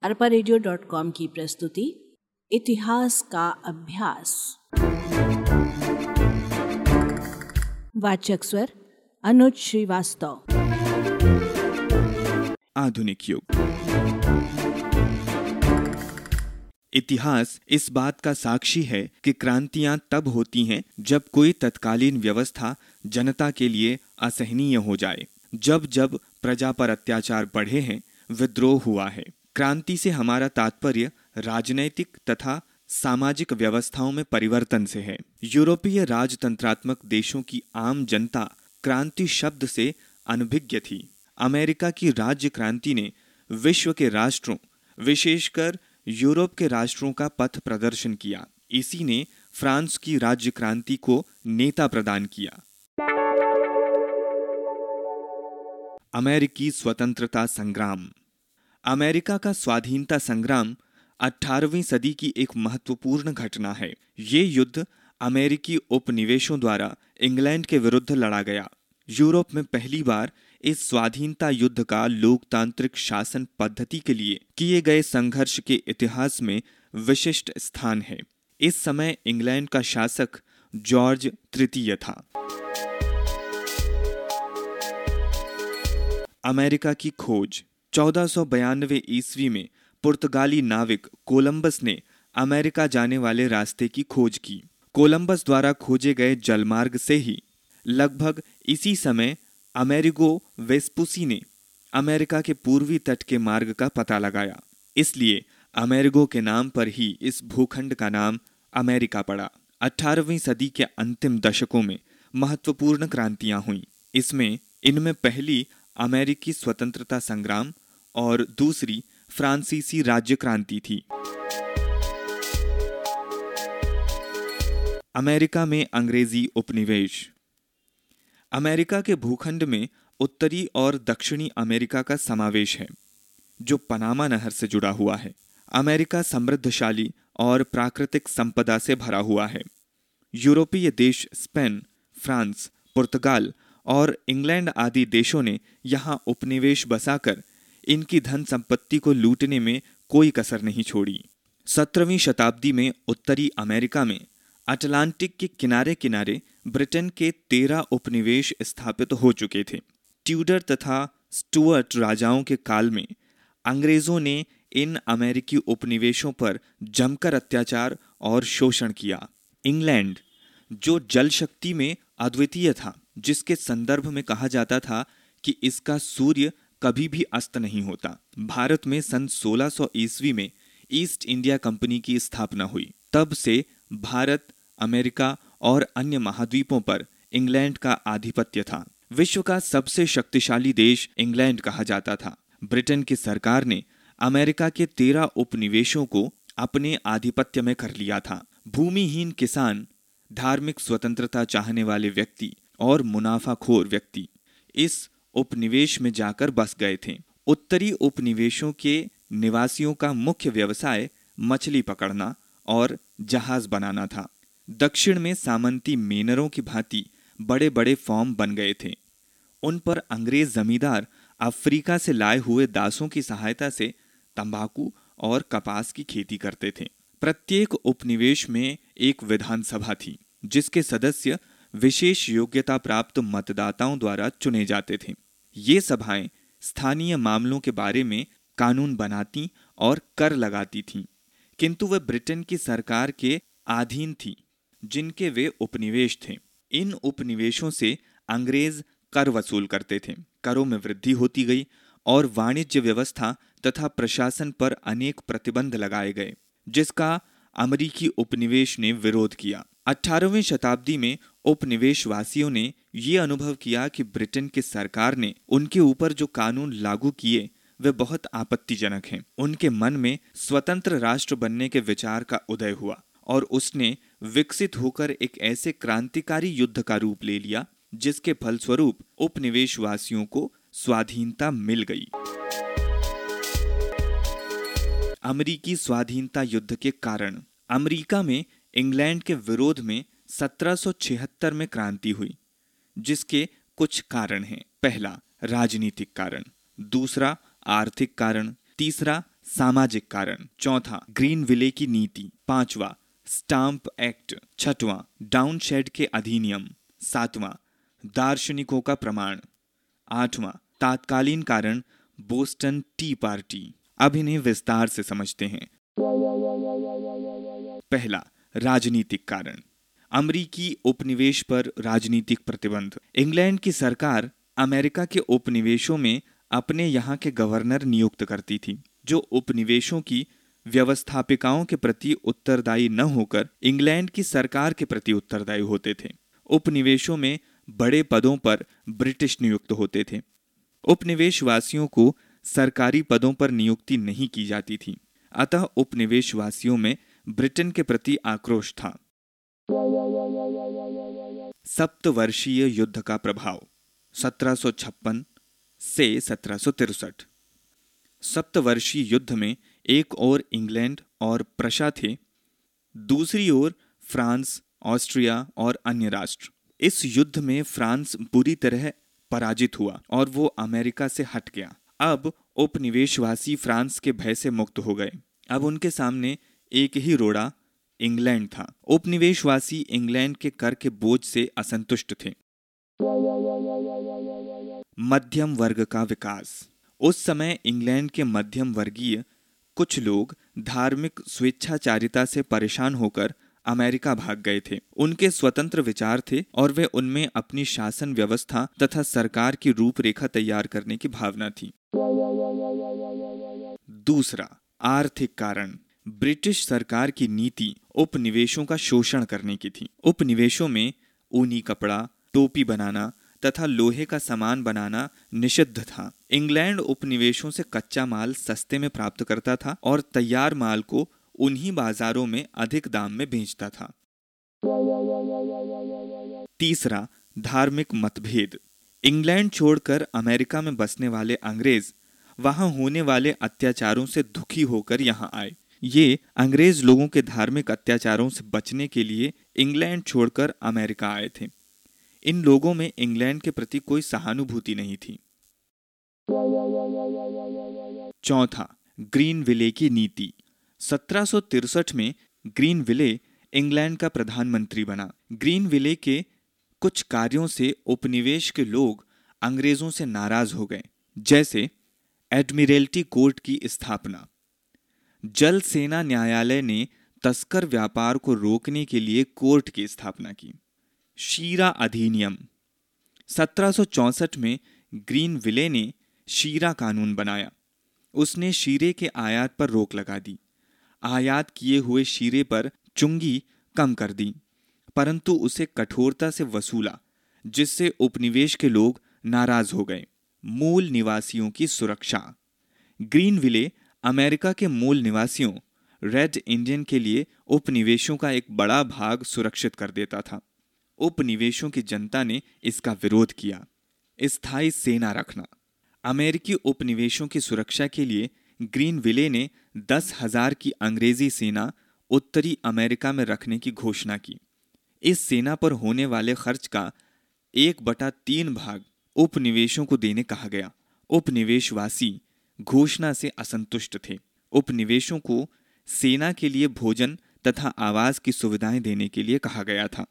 arparadio.com की प्रस्तुति इतिहास का अभ्यास। वाचक स्वर अनुज श्रीवास्तव। आधुनिक युग। इतिहास इस बात का साक्षी है कि क्रांतियां तब होती हैं जब कोई तत्कालीन व्यवस्था जनता के लिए असहनीय हो जाए। जब जब प्रजा पर अत्याचार बढ़े हैं, विद्रोह हुआ है। क्रांति से हमारा तात्पर्य राजनैतिक तथा सामाजिक व्यवस्थाओं में परिवर्तन से है। यूरोपीय राजतंत्रात्मक देशों की आम जनता क्रांति शब्द से अनभिज्ञ थी। अमेरिका की राज्य क्रांति ने विश्व के राष्ट्रों, विशेषकर यूरोप के राष्ट्रों का पथ प्रदर्शन किया। इसी ने फ्रांस की राज्य क्रांति को नेता प्रदान किया। अमेरिकी स्वतंत्रता संग्राम। अमेरिका का स्वाधीनता संग्राम 18वीं सदी की एक महत्वपूर्ण घटना है। ये युद्ध अमेरिकी उपनिवेशों द्वारा इंग्लैंड के विरुद्ध लड़ा गया। यूरोप में पहली बार इस स्वाधीनता युद्ध का लोकतांत्रिक शासन पद्धति के लिए किए गए संघर्ष के इतिहास में विशिष्ट स्थान है। इस समय इंग्लैंड का शासक जॉर्ज तृतीय था। अमेरिका की खोज। 1492 ईस्वी में पुर्तगाली नाविक कोलंबस ने अमेरिका जाने वाले रास्ते की खोज की। कोलंबस द्वारा खोजे गए जलमार्ग से ही लगभग इसी समय अमेरिगो वेस्पुसी ने अमेरिका के पूर्वी तट के मार्ग का पता लगाया। इसलिए अमेरिगो के नाम पर ही इस भूखंड का नाम अमेरिका पड़ा। 18वीं सदी के अंतिम दशकों में महत्वपूर्ण क्रांतियां हुईं। इनमें पहली अमेरिकी स्वतंत्रता संग्राम और दूसरी फ्रांसीसी राज्य क्रांति थी। अमेरिका में अंग्रेजी उपनिवेश। अमेरिका के भूखंड में उत्तरी और दक्षिणी अमेरिका का समावेश है, जो पनामा नहर से जुड़ा हुआ है। अमेरिका समृद्धशाली और प्राकृतिक संपदा से भरा हुआ है। यूरोपीय देश स्पेन, फ्रांस, पुर्तगाल और इंग्लैंड आदि देशों ने यहाँ उपनिवेश बसाकर इनकी धन संपत्ति को लूटने में कोई कसर नहीं छोड़ी। 17वीं शताब्दी में उत्तरी अमेरिका में अटलांटिक के किनारे किनारे ब्रिटेन के 13 उपनिवेश स्थापित हो चुके थे। ट्यूडर तथा स्टुअर्ट राजाओं के काल में अंग्रेजों ने इन अमेरिकी उपनिवेशों पर जमकर अत्याचार और शोषण किया। इंग्लैंड, जो जल शक्ति में अद्वितीय था, जिसके संदर्भ में कहा जाता था कि इसका सूर्य कभी भी अस्त नहीं होता। भारत में सन 1600 ईस्वी में ईस्ट इंडिया कंपनी की स्थापना हुई। तब से भारत, अमेरिका और अन्य महाद्वीपों पर इंग्लैंड का आधिपत्य था। विश्व का सबसे शक्तिशाली देश इंग्लैंड कहा जाता था। ब्रिटेन की सरकार ने अमेरिका के 13 उपनिवेशों को अपने आधिपत्य में कर लिया था। भूमिहीन किसान, धार्मिक स्वतंत्रता चाहने वाले व्यक्ति और मुनाफाखोर व्यक्ति इस उपनिवेश में जाकर बस गए थे। उत्तरी उपनिवेशों के निवासियों का मुख्य व्यवसाय मछली पकड़ना और जहाज बनाना था। दक्षिण में सामंती मेनरों की भांति बड़े बड़े फॉर्म बन गए थे। उन पर अंग्रेज जमींदार अफ्रीका से लाए हुए दासों की सहायता से तंबाकू और कपास की खेती करते थे। प्रत्येक उपनिवेश में एक विधानसभा थी, जिसके सदस्य विशेष योग्यता प्राप्त मतदाताओं द्वारा चुने जाते थे। ये सभाएं स्थानीय मामलों के बारे में कानून बनाती और कर लगाती थीं, किंतु वे ब्रिटेन की सरकार के अधीन थी, जिनके वे उपनिवेश थे। इन उपनिवेशों से अंग्रेज कर वसूल करते थे। करों में वृद्धि होती गई और वाणिज्य व्यवस्था तथा प्रशासन पर अनेक प्रतिबंध लगाए गए, जिसका अमेरिकी उपनिवेश ने विरोध किया। 18वीं शताब्दी में उपनिवेशवासियों ने ये अनुभव किया कि ब्रिटेन की सरकार ने उनके ऊपर जो कानून लागू किए वे बहुत आपत्तिजनक हैं। उनके मन में स्वतंत्र राष्ट्र बनने के विचार का उदय हुआ और उसने विकसित होकर एक ऐसे क्रांतिकारी युद्ध का रूप ले लिया, जिसके फलस्वरूप उपनिवेशवासियों को स्वाधीनता मिल गई। अमेरिकी स्वाधीनता युद्ध के कारण। अमेरिका में इंग्लैंड के विरोध में 1776 में क्रांति हुई, जिसके कुछ कारण हैं। पहला, राजनीतिक कारण। दूसरा, आर्थिक कारण। तीसरा, सामाजिक कारण। चौथा, ग्रीनविले की नीति। पांचवा, स्टाम्प एक्ट। छठवां, डाउनशेड के अधिनियम। सातवां, दार्शनिकों का प्रमाण। आठवां, तात्कालीन कारण बोस्टन टी पार्टी। अब इन्हें विस्तार से समझते हैं। पहला, राजनीतिक कारण। अमेरिकी उपनिवेश पर राजनीतिक प्रतिबंध। इंग्लैंड की सरकार अमेरिका के उपनिवेशों में अपने यहाँ के गवर्नर नियुक्त करती थी, जो उपनिवेशों की व्यवस्थापिकाओं के प्रति उत्तरदायी न होकर इंग्लैंड की सरकार के प्रति उत्तरदायी होते थे। उपनिवेशों में बड़े पदों पर ब्रिटिश नियुक्त होते थे। उपनिवेशवासियों को सरकारी पदों पर नियुक्ति नहीं की जाती थी, अतः उपनिवेशवासियों में ब्रिटेन के प्रति आक्रोश था। सप्तवर्षीय युद्ध का प्रभाव 1756 से 1763। सप्तवर्षीय युद्ध में एक ओर इंग्लैंड और प्रशा थे, दूसरी ओर फ्रांस, ऑस्ट्रिया और अन्य राष्ट्र। इस युद्ध में फ्रांस बुरी तरह पराजित हुआ और वो अमेरिका से हट गया। अब उपनिवेशवासी फ्रांस के भय से मुक्त हो गए। अब उनके सामने एक ही रोड़ा इंग्लैंड था। उपनिवेशवासी इंग्लैंड के कर के बोझ से असंतुष्ट थे। मध्यम वर्ग का विकास। उस समय इंग्लैंड के मध्यम वर्गीय कुछ लोग धार्मिक स्वेच्छाचारिता से परेशान होकर अमेरिका भाग गए थे। उनके स्वतंत्र विचार थे और वे उनमें अपनी शासन व्यवस्था तथा सरकार की रूपरेखा तैयार करने की भावना थी। दूसरा, आर्थिक कारण। ब्रिटिश सरकार की नीति उपनिवेशों का शोषण करने की थी। उपनिवेशों में ऊनी कपड़ा, टोपी बनाना तथा लोहे का सामान बनाना निषिद्ध था। इंग्लैंड उपनिवेशों से कच्चा माल सस्ते में प्राप्त करता था और तैयार माल को उन्हीं बाजारों में अधिक दाम में बेचता था। तीसरा, धार्मिक मतभेद। इंग्लैंड छोड़कर अमेरिका में बसने वाले अंग्रेज वहां होने वाले अत्याचारों से दुखी होकर यहां आए। ये अंग्रेज लोगों के धार्मिक अत्याचारों से बचने के लिए इंग्लैंड छोड़कर अमेरिका आए थे। इन लोगों में इंग्लैंड के प्रति कोई सहानुभूति नहीं थी। चौथा, ग्रीनविले की नीति। 1763 में ग्रीनविले इंग्लैंड का प्रधानमंत्री बना। ग्रीनविले के कुछ कार्यों से उपनिवेश के लोग अंग्रेजों से नाराज हो गए, जैसे एडमिरल्टी कोर्ट की स्थापना। जल सेना न्यायालय ने तस्कर व्यापार को रोकने के लिए कोर्ट की स्थापना की। शीरा अधिनियम। 1764 में ग्रीनविले ने शीरा कानून बनाया। उसने शीरे के आयात पर रोक लगा दी। आयात किए हुए शीरे पर चुंगी कम कर दी, परंतु उसे कठोरता से वसूला, जिससे उपनिवेश के लोग नाराज हो गए। मूल निवासियों की सुरक्षा। ग्रीनविले अमेरिका के मूल निवासियों, रेड इंडियन के लिए उपनिवेशों का एक बड़ा भाग सुरक्षित कर देता था। उपनिवेशों की जनता ने इसका विरोध किया। स्थायी सेना रखना। अमेरिकी उपनिवेशों की सुरक्षा के लिए ग्रीनविले ने 10,000 की अंग्रेजी सेना उत्तरी अमेरिका में रखने की घोषणा की। इस सेना पर होने वाले खर्च का 1/3 भाग उपनिवेशों को देने कहा गया। उपनिवेशवासी घोषणा से असंतुष्ट थे। उपनिवेशों को सेना के लिए भोजन तथा आवास की सुविधाएं देने के लिए कहा गया था।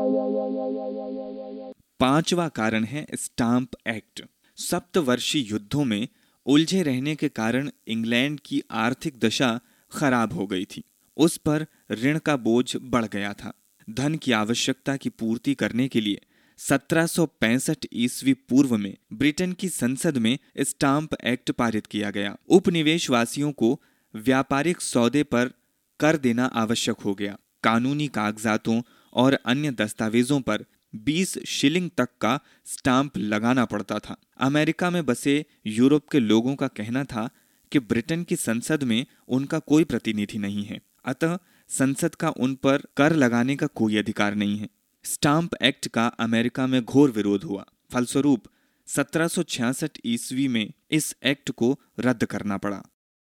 पांचवा कारण है स्टाम्प एक्ट। सप्तवर्षीय युद्धों में उलझे रहने के कारण इंग्लैंड की आर्थिक दशा खराब हो गई थी। उस पर ऋण का बोझ बढ़ गया था। धन की आवश्यकता की पूर्ति करने के लिए 1765 ईस्वी पूर्व में ब्रिटेन की संसद में स्टाम्प एक्ट पारित किया गया। उपनिवेशवासियों को व्यापारिक सौदे पर कर देना आवश्यक हो गया। कानूनी कागजातों और अन्य दस्तावेजों पर 20 शिलिंग तक का स्टाम्प लगाना पड़ता था। अमेरिका में बसे यूरोप के लोगों का कहना था कि ब्रिटेन की संसद में उनका कोई प्रतिनिधि नहीं है, अतः संसद का उन पर कर लगाने का कोई अधिकार नहीं है। स्टाम्प एक्ट का अमेरिका में घोर विरोध हुआ। फलस्वरूप 1766 ईस्वी में इस एक्ट को रद्द करना पड़ा।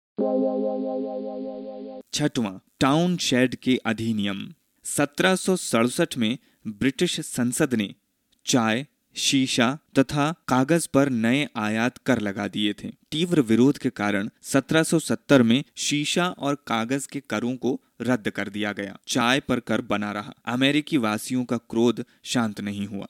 छठवां, टाउनशेड के अधिनियम। 1767 में ब्रिटिश संसद ने चाय, शीशा तथा कागज पर नए आयात कर लगा दिए थे। तीव्र विरोध के कारण 1770 में शीशा और कागज के करों को रद्द कर दिया गया। चाय पर कर बना रहा। अमेरिकी वासियों का क्रोध शांत नहीं हुआ।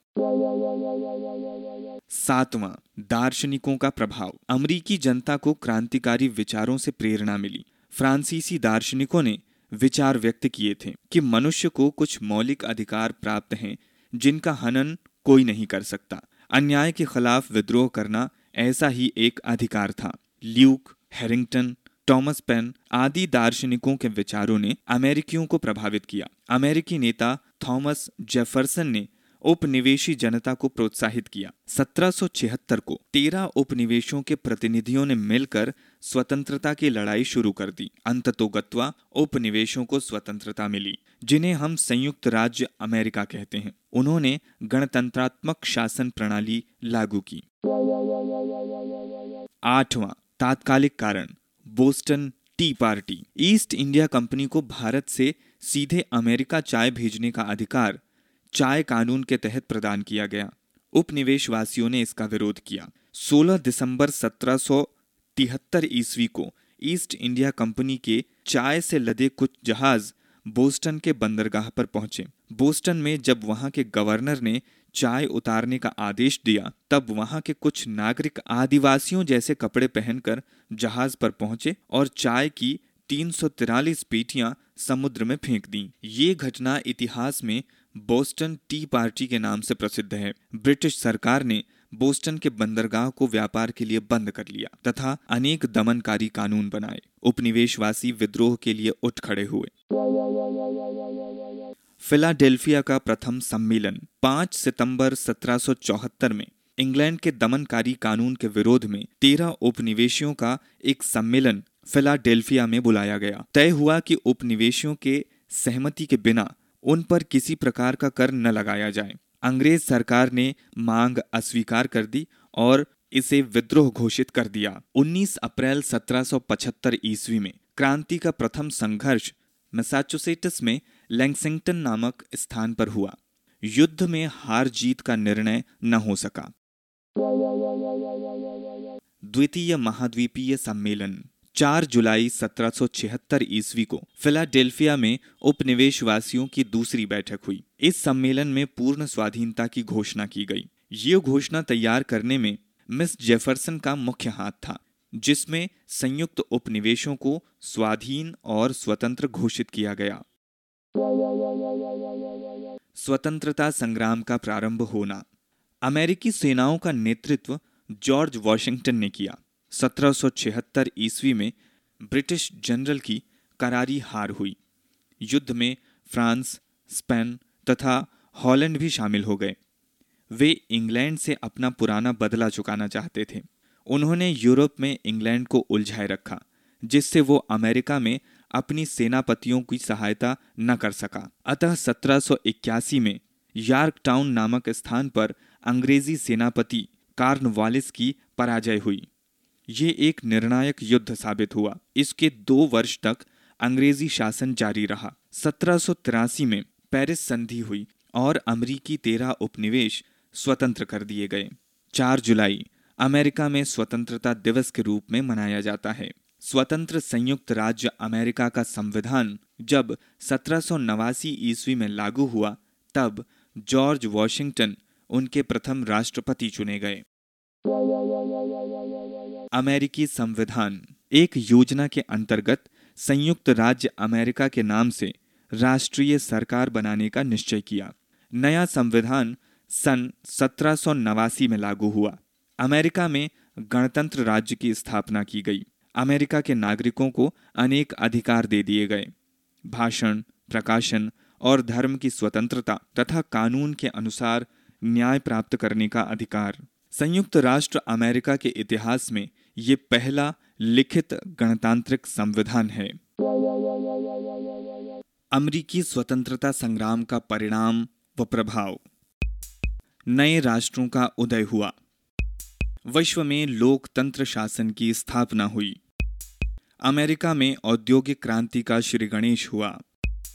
7वां, दार्शनिकों का प्रभाव। अमेरिकी जनता को क्रांतिकारी विचारों से प्रेरणा मिली। फ्रांसीसी दार्शनिकों ने विचार व्यक्त किए थे कि मनुष्य को कुछ मौलिक अधिकार प्राप्त हैं जिनका हनन कोई नहीं कर सकता। अन्याय के खिलाफ विद्रोह करना ऐसा ही एक अधिकार था। ल्यूक, हैरिंगटन, टॉमस पेन आदि दार्शनिकों के विचारों ने अमेरिकियों को प्रभावित किया। अमेरिकी नेता थॉमस जेफरसन ने उपनिवेशी जनता को प्रोत्साहित किया। 1776 को 13 उपनिवेशों के प्रतिनिधियों ने मिलकर स्वतंत्रता की लड़ाई शुरू कर दी। अंततोगत्वा उपनिवेशों को स्वतंत्रता मिली, जिन्हें हम संयुक्त राज्य अमेरिका कहते हैं। उन्होंने गणतंत्रात्मक शासन प्रणाली लागू की। 8वां, तात्कालिक कारण। Boston Tea Party. East India Company को भारत से सीधे अमेरिका चाय भेजने का अधिकार चाय कानून के तहत प्रदान किया गया। उपनिवेशवासियों ने इसका विरोध किया। 16 दिसंबर 1773 ईस्वी को ईस्ट इंडिया कंपनी के चाय से लदे कुछ जहाज बोस्टन के बंदरगाह पर पहुंचे। बोस्टन में जब वहां के गवर्नर ने चाय उतारने का आदेश दिया, तब वहां के कुछ नागरिक आदिवासियों जैसे कपड़े पहनकर जहाज पर पहुंचे और चाय की 343 पेटियां समुद्र में फेंक दी। ये घटना इतिहास में बोस्टन टी पार्टी के नाम से प्रसिद्ध है। ब्रिटिश सरकार ने बोस्टन के बंदरगाह को व्यापार के लिए बंद कर लिया तथा अनेक दमनकारी कानून बनाए। उपनिवेशवासी विद्रोह के लिए उठ खड़े हुए। फिलाडेल्फिया का प्रथम सम्मेलन। 5 सितंबर 1774 में इंग्लैंड के दमनकारी कानून के विरोध में 13 उपनिवेशियों का एक सम्मेलन फिलाडेल्फिया में बुलाया गया। तय हुआ कि उपनिवेशियों के सहमति के बिना उन पर किसी प्रकार का कर न लगाया जाए। अंग्रेज सरकार ने मांग अस्वीकार कर दी और इसे विद्रोह घोषित कर दिया। 19 अप्रैल 1775 ईस्वी में क्रांति का प्रथम संघर्ष मैसाचुसेट्स में लेक्सिंगटन नामक स्थान पर हुआ। युद्ध में हार जीत का निर्णय न हो सका। द्वितीय महाद्वीपीय सम्मेलन। 4 जुलाई 1776 ईस्वी को फिलाडेल्फिया में उपनिवेशवासियों की दूसरी बैठक हुई। इस सम्मेलन में पूर्ण स्वाधीनता की घोषणा की गई। ये घोषणा तैयार करने में मिस जेफरसन का मुख्य हाथ था, जिसमें संयुक्त उपनिवेशों को स्वाधीन और स्वतंत्र घोषित किया गया। स्वतंत्रता संग्राम का प्रारंभ होना। अमेरिकी सेनाओं का नेतृत्व जॉर्ज वॉशिंगटन ने किया। 1776 ईस्वी में ब्रिटिश जनरल की करारी हार हुई। युद्ध में फ्रांस, स्पेन तथा हॉलैंड भी शामिल हो गए। वे इंग्लैंड से अपना पुराना बदला चुकाना चाहते थे। उन्होंने यूरोप में इंग्लैंड को उलझाए रखा, जिससे वो अमेरिका में अपनी सेनापतियों की सहायता न कर सका। अतः 1781 में यॉर्कटाउन नामक स्थान पर अंग्रेजी सेनापति कॉर्नवालिस की पराजय हुई। ये एक निर्णायक युद्ध साबित हुआ। इसके 2 वर्ष तक अंग्रेजी शासन जारी रहा। 1783 में पेरिस संधि हुई और अमेरिकी 13 उपनिवेश स्वतंत्र कर दिए गए। 4 जुलाई अमेरिका में स्वतंत्रता दिवस के रूप में मनाया जाता है। स्वतंत्र संयुक्त राज्य अमेरिका का संविधान जब 1789 ईस्वी में लागू हुआ, तब जॉर्ज वॉशिंगटन उनके प्रथम राष्ट्रपति चुने गए। अमेरिकी संविधान। एक योजना के अंतर्गत संयुक्त राज्य अमेरिका के नाम से राष्ट्रीय सरकार बनाने का निश्चय किया। नया संविधान सन 1789 में लागू हुआ। अमेरिका में गणतंत्र राज्य की स्थापना की गई। अमेरिका के नागरिकों को अनेक अधिकार दे दिए गए। भाषण, प्रकाशन और धर्म की स्वतंत्रता तथा कानून के अनुसार न्याय प्राप्त करने का अधिकार। संयुक्त राष्ट्र अमेरिका के इतिहास में ये पहला लिखित गणतांत्रिक संविधान है। अमेरिकी स्वतंत्रता संग्राम का परिणाम व प्रभाव। नए राष्ट्रों का उदय हुआ। विश्व में लोकतंत्र शासन की स्थापना हुई। अमेरिका में औद्योगिक क्रांति का श्री गणेश हुआ।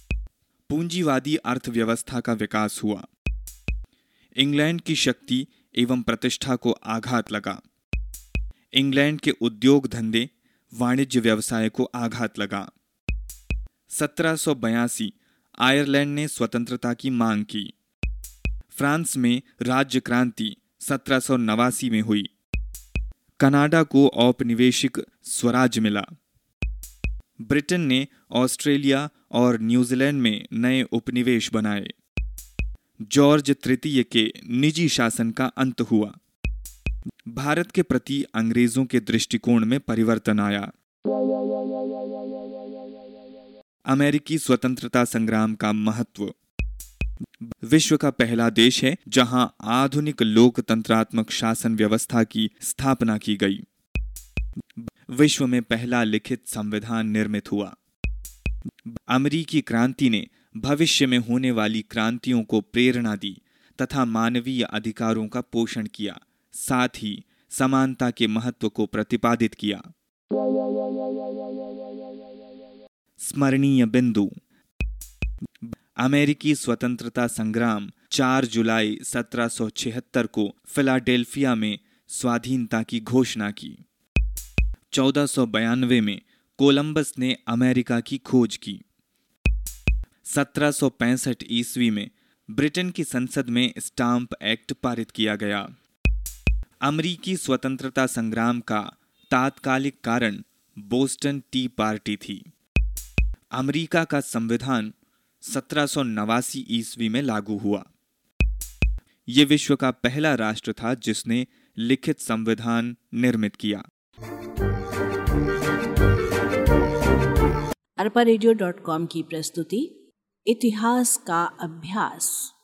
पूंजीवादी अर्थव्यवस्था का विकास हुआ। इंग्लैंड की शक्ति एवं प्रतिष्ठा को आघात लगा। इंग्लैंड के उद्योग धंधे, वाणिज्य व्यवसाय को आघात लगा। 1782 आयरलैंड ने स्वतंत्रता की मांग की। फ्रांस में राज्य क्रांति 1789 में हुई। कनाडा को औपनिवेशिक स्वराज मिला। ब्रिटेन ने ऑस्ट्रेलिया और न्यूजीलैंड में नए उपनिवेश बनाए। जॉर्ज तृतीय के निजी शासन का अंत हुआ। भारत के प्रति अंग्रेजों के दृष्टिकोण में परिवर्तन आया। अमेरिकी स्वतंत्रता संग्राम का महत्व। विश्व का पहला देश है जहां आधुनिक लोकतंत्रात्मक शासन व्यवस्था की स्थापना की गई। विश्व में पहला लिखित संविधान निर्मित हुआ। अमेरिकी क्रांति ने भविष्य में होने वाली क्रांतियों को प्रेरणा दी तथा मानवीय अधिकारों का पोषण किया, साथ ही समानता के महत्व को प्रतिपादित किया। स्मरणीय बिंदु। अमेरिकी स्वतंत्रता संग्राम 4 जुलाई 1776 को फिलाडेल्फिया में स्वाधीनता की घोषणा की। 1492 में कोलंबस ने अमेरिका की खोज की। 1765 ईस्वी में ब्रिटेन की संसद में स्टाम्प एक्ट पारित किया गया। अमेरिकी स्वतंत्रता संग्राम का तात्कालिक कारण बोस्टन टी पार्टी थी। अमेरिका का संविधान 1789 ईस्वी में लागू हुआ। यह विश्व का पहला राष्ट्र था जिसने लिखित संविधान निर्मित किया। arpanedio.com की प्रस्तुति इतिहास का अभ्यास।